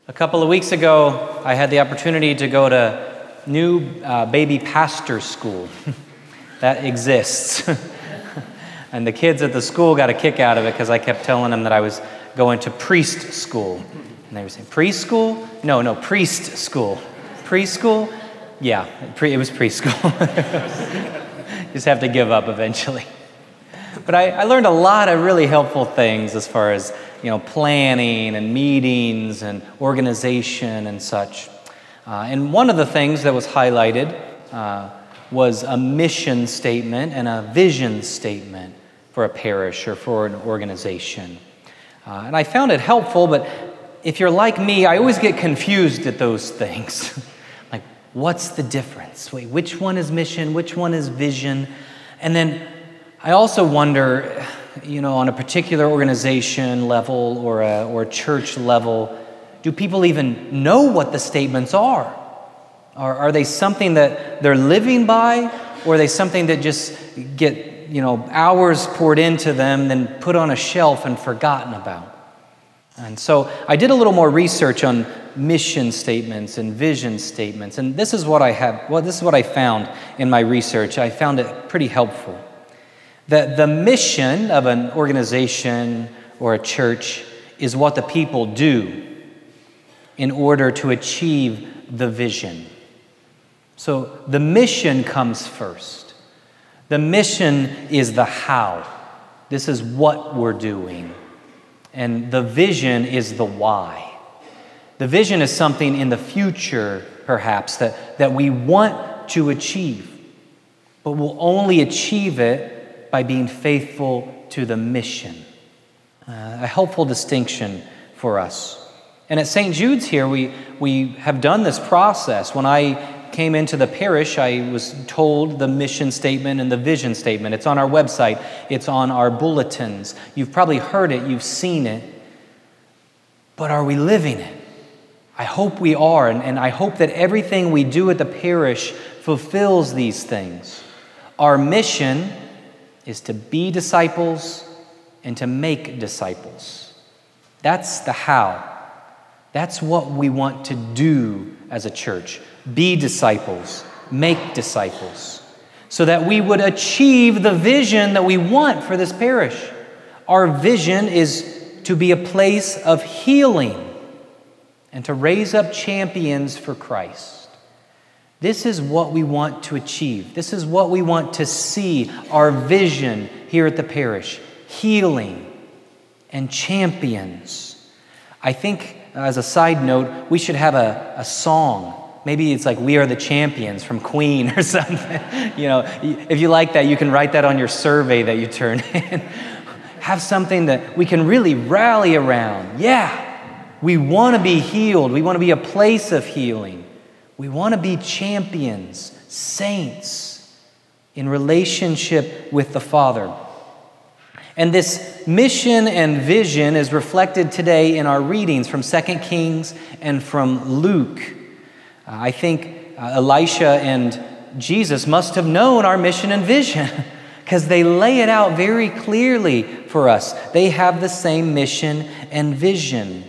A couple of weeks ago, I had the opportunity to go to new baby pastor school. That exists. And the kids at the school got a kick out of it because I kept telling them that I was going to priest school. And they were saying, preschool? No, priest school. Preschool? Yeah, it was preschool. Just have to give up eventually. But I learned a lot of really helpful things as far as planning and meetings and organization and such. And one of the things that was highlighted was a mission statement and a vision statement for a parish or for an organization. And I found it helpful, but if you're like me, I always get confused at those things. Like, what's the difference? Wait, which one is mission? Which one is vision? And then I also wonder, on a particular organization level or a church level, do people even know what the statements are? Are they something that they're living by, or are they something that just get, hours poured into them, then put on a shelf and forgotten about? And so I did a little more research on mission statements and vision statements, and this is what I found in my research. I found it pretty helpful. That the mission of an organization or a church is what the people do in order to achieve the vision. So the mission comes first. The mission is the how. This is what we're doing. And the vision is the why. The vision is something in the future, perhaps, that we want to achieve. But we'll only achieve it by being faithful to the mission. A helpful distinction for us. And at St. Jude's here, we have done this process. When I came into the parish, I was told the mission statement and the vision statement. It's on our website. It's on our bulletins. You've probably heard it. You've seen it. But are we living it? I hope we are. And I hope that everything we do at the parish fulfills these things. Our mission is to be disciples and to make disciples. That's the how. That's what we want to do as a church. Be disciples, make disciples, so that we would achieve the vision that we want for this parish. Our vision is to be a place of healing and to raise up champions for Christ. This is what we want to achieve. This is what we want to see, our vision here at the parish. Healing and champions. I think, as a side note, we should have a song. Maybe it's like We Are the Champions from Queen or something. If you like that, you can write that on your survey that you turn in. Have something that we can really rally around. Yeah, we want to be healed. We want to be a place of healing. We want to be champions, saints, in relationship with the Father. And this mission and vision is reflected today in our readings from 2 Kings and from Luke. I think Elisha and Jesus must have known our mission and vision because they lay it out very clearly for us. They have the same mission and vision.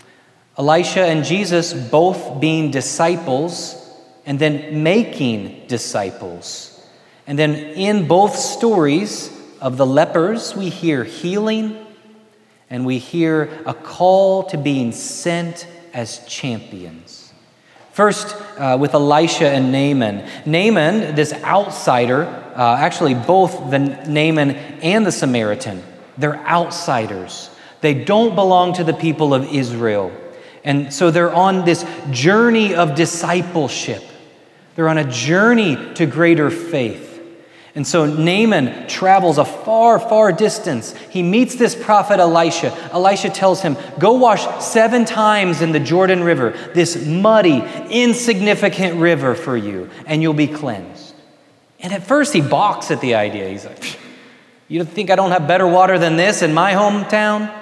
Elisha and Jesus both being disciples and then making disciples. And then in both stories of the lepers, we hear healing and we hear a call to being sent as champions. First, with Elisha and Naaman. Naaman, this outsider, actually both the Naaman and the Samaritan, they're outsiders. They don't belong to the people of Israel. And so they're on this journey of discipleship. They're on a journey to greater faith. And so Naaman travels a far, far distance. He meets this prophet Elisha. Elisha tells him, go wash 7 times in the Jordan River, this muddy, insignificant river for you, and you'll be cleansed. And at first he balks at the idea. He's like, you think I don't have better water than this in my hometown?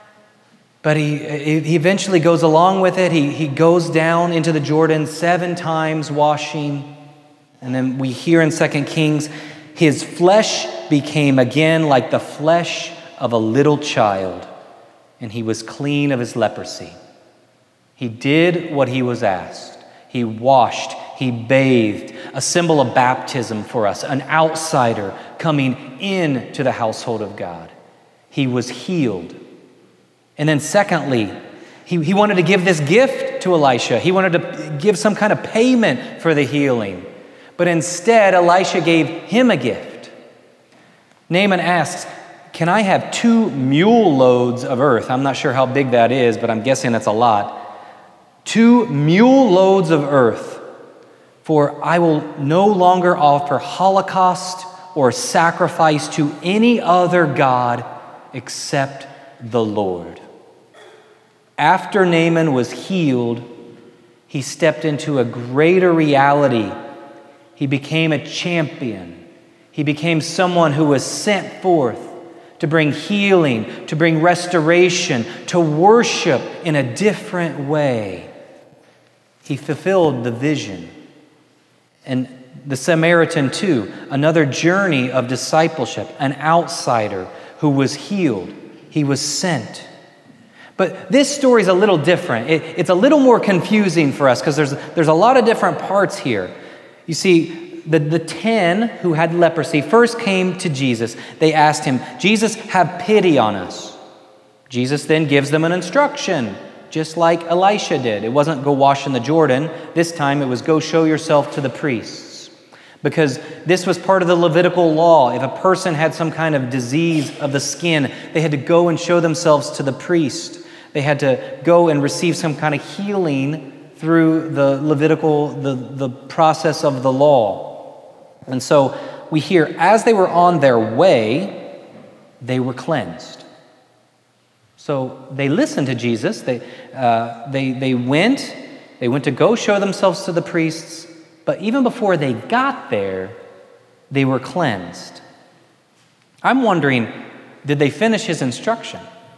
But he eventually goes along with it. He goes down into the Jordan 7 times washing. And then we hear in 2 Kings, his flesh became again like the flesh of a little child, and he was clean of his leprosy. He did what he was asked. He washed, he bathed, a symbol of baptism for us, an outsider coming into the household of God. He was healed. And then secondly, he wanted to give this gift to Elisha. He wanted to give some kind of payment for the healing. But instead, Elisha gave him a gift. Naaman asks, "Can I have 2 mule loads of earth?" I'm not sure how big that is, but I'm guessing it's a lot. 2 mule loads of earth, for I will no longer offer holocaust or sacrifice to any other God except the Lord. After Naaman was healed, he stepped into a greater reality. He became a champion. He became someone who was sent forth to bring healing, to bring restoration, to worship in a different way. He fulfilled the vision. And the Samaritan too, another journey of discipleship, an outsider who was healed. He was sent. But this story is a little different. It's a little more confusing for us because there's a lot of different parts here. You see, the 10 who had leprosy first came to Jesus. They asked him, "Jesus, have pity on us." Jesus then gives them an instruction, just like Elisha did. It wasn't go wash in the Jordan. This time it was go show yourself to the priests. Because this was part of the Levitical law. If a person had some kind of disease of the skin, they had to go and show themselves to the priest. They had to go and receive some kind of healing through the Levitical, the process of the law. And so we hear, as they were on their way, they were cleansed. So they listened to Jesus. They went to go show themselves to the priests. But even before they got there, they were cleansed. I'm wondering, did they finish his instruction?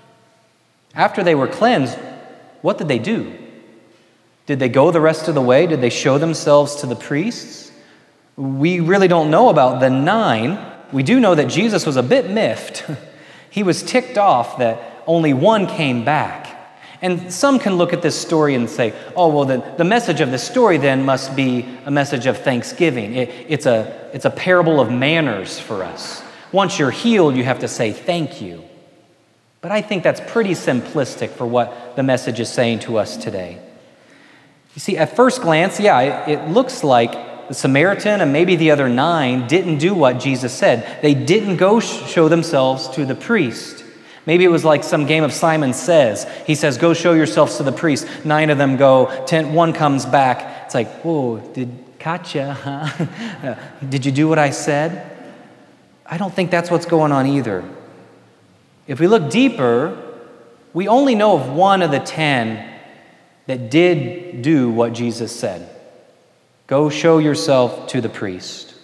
After they were cleansed, what did they do? Did they go the rest of the way? Did they show themselves to the priests? We really don't know about the 9. We do know that Jesus was a bit miffed. He was ticked off that only 1 came back. And some can look at this story and say, oh, well, the message of this story then must be a message of thanksgiving. It's a parable of manners for us. Once you're healed, you have to say thank you. But I think that's pretty simplistic for what the message is saying to us today. You see, at first glance, it looks like the Samaritan and maybe the other 9 didn't do what Jesus said. They didn't go show themselves to the priest. Maybe it was like some game of Simon Says. He says, go show yourselves to the priest. 9 of them go, 1 comes back. It's like, whoa, gotcha, huh? Did you do what I said? I don't think that's what's going on either. If we look deeper, we only know of 1 of the 10 that did do what Jesus said. Go show yourself to the priest.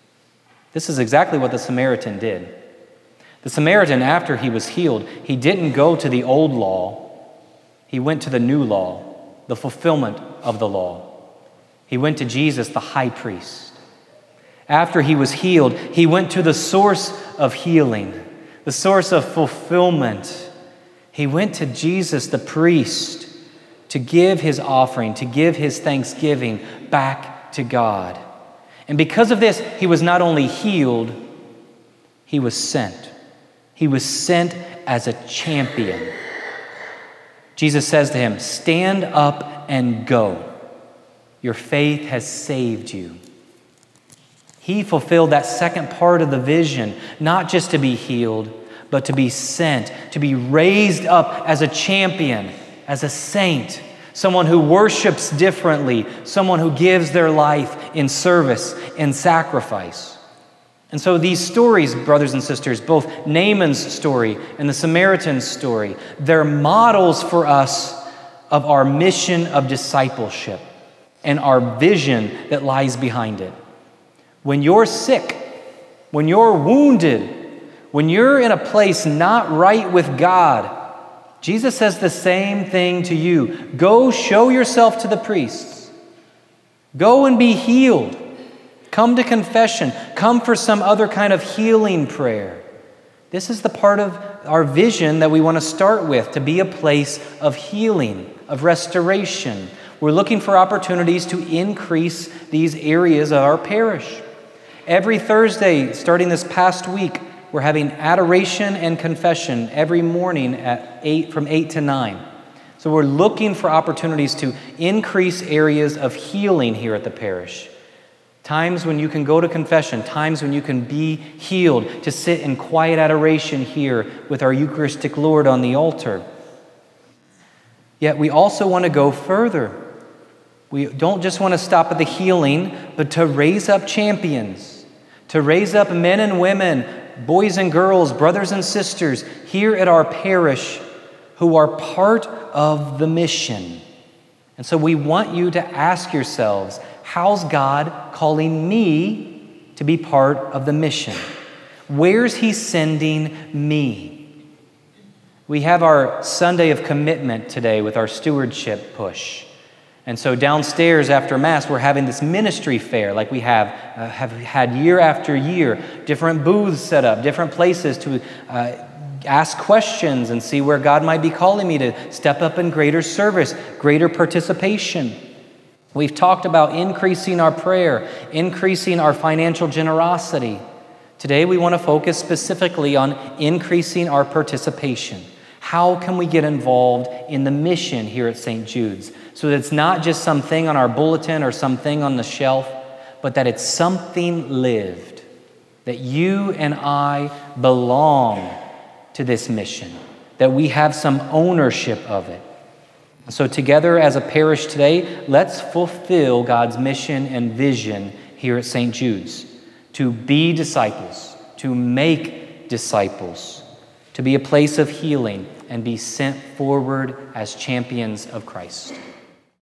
This is exactly what the Samaritan did. The Samaritan, after he was healed, he didn't go to the old law. He went to the new law, the fulfillment of the law. He went to Jesus, the high priest. After he was healed, he went to the source of healing, the source of fulfillment. He went to Jesus, the priest, to give his offering, to give his thanksgiving back to God. And because of this, he was not only healed, he was sent. He was sent as a champion. Jesus says to him, stand up and go. Your faith has saved you. He fulfilled that second part of the vision, not just to be healed, but to be sent, to be raised up as a champion, as a saint, someone who worships differently, someone who gives their life in service and sacrifice. And so these stories, brothers and sisters, both Naaman's story and the Samaritan's story, they're models for us of our mission of discipleship and our vision that lies behind it. When you're sick, when you're wounded, when you're in a place not right with God, Jesus says the same thing to you. Go show yourself to the priests. Go and be healed. Come to confession. Come for some other kind of healing prayer. This is the part of our vision that we want to start with, to be a place of healing, of restoration. We're looking for opportunities to increase these areas of our parish. Every Thursday, starting this past week, we're having adoration and confession every morning from 8 to 9. So we're looking for opportunities to increase areas of healing here at the parish. Times when you can go to confession, times when you can be healed, to sit in quiet adoration here with our Eucharistic Lord on the altar. Yet we also want to go further. We don't just want to stop at the healing, but to raise up champions, to raise up men and women, boys and girls, brothers and sisters here at our parish who are part of the mission. And so we want you to ask yourselves, how's God calling me to be part of the mission? Where's He sending me? We have our Sunday of commitment today with our stewardship push. And so downstairs after Mass, we're having this ministry fair like we have had year after year, different booths set up, different places to ask questions and see where God might be calling me to step up in greater service, greater participation. We've talked about increasing our prayer, increasing our financial generosity. Today we want to focus specifically on increasing our participation. How can we get involved in the mission here at St. Jude's? So that it's not just something on our bulletin or something on the shelf, but that it's something lived. That you and I belong to this mission. That we have some ownership of it. So together as a parish today, let's fulfill God's mission and vision here at St. Jude's. To be disciples, to make disciples, to be a place of healing and be sent forward as champions of Christ.